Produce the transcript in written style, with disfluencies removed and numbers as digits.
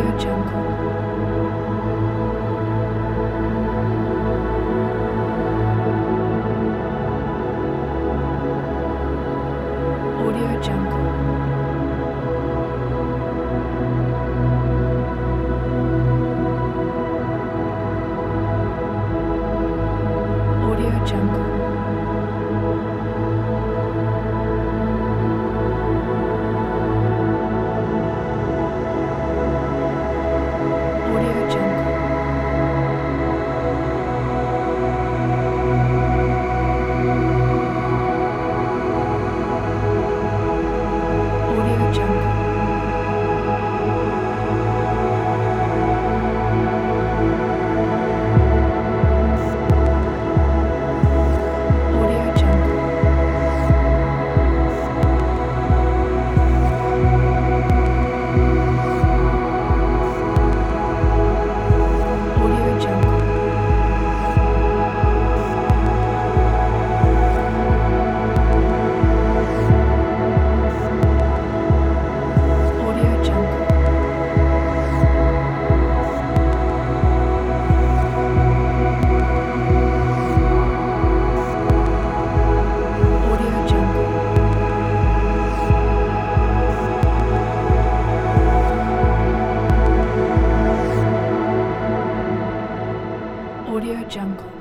Audio Jungle. Audio Jungle. Audio Jungle. Audio Jungle. Audio Jungle. Audio Jungle. Audio Jungle. Audio Jungle. Audio Jungle. Audio Jungle.